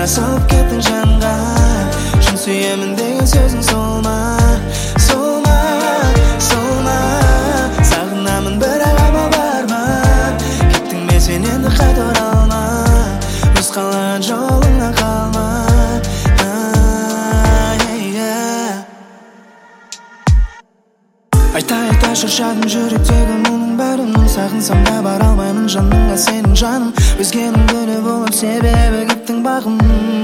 салып кеттің жанға. Шын сүйемін деген сөзің сол ма, сол ма, сол ма? Сағынамын бірақ амал бар ма? Кеттің бе сен енді қайта оралма, өз қалаған жолыңнан қалма. Айта шаршадым жүректегі мұның бәрін. Сағынсам да бара алмаймын жаныңа сенің жаным. Өзгенің гүлі болып себебі кеттің бағым.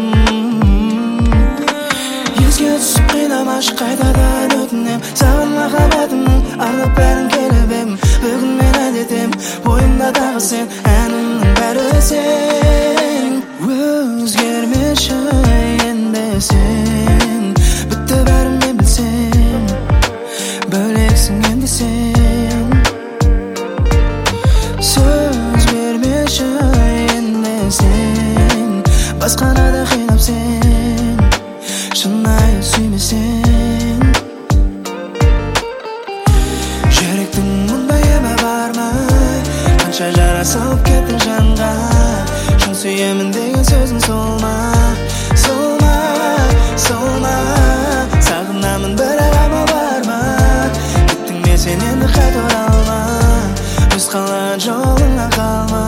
Еске түсіп қинамашы қайтадан өтінем. Саған махаббатымның арнап бәрін келіп едім. Бүгін мен әдетем бойымда тағы сен, әнімнің бәрі сен. Өзгермеші енді сен, бітті бәрін мен білсем. Бөлексің енді сен, сөз бермеші енді сен. Басқаны да қинап сен, шынайы сүймесең. Жүректің мұндай емі бар ма? Қанша жара салып кеттің жанға. Шын сүйемін деген сөзің сол ма, сол ма, сол ма? Сағынамын бірақ амал бар ма? Сен енді қайта оралма, өз қалаған жолыңнан қалма.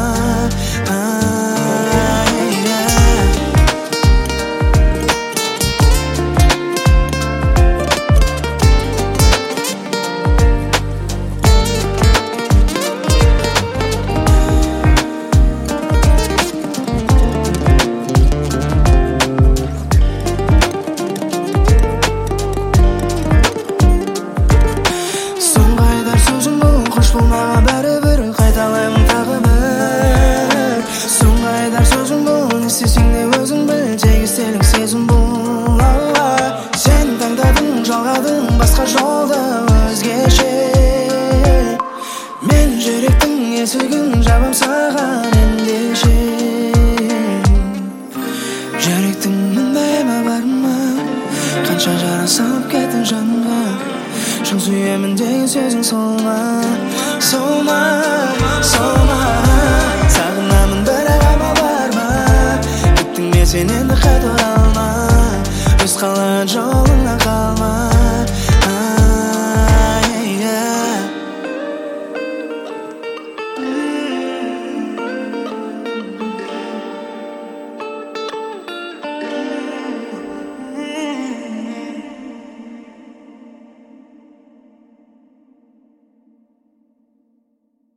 Болмаған бәрібір қайталаймын тағы бір. Соңғы айдар сөзің бұл, не істесең де өзің біл. Тек естелік сезім бұл. Сен таңдадың, жалғадың басқа жолды өзгеше. Мен жүректің есігін жабам саған ендеше. Жүректің мұндай емі бар ма? Қанша жара салып кеттің жанға. Шын сүйемін деген сөзің сол ма, сол ма, сол ма? Сағынамын бірақ амал бар ма? Кеттің бе сен енді қайта оралма, өз қалаған жол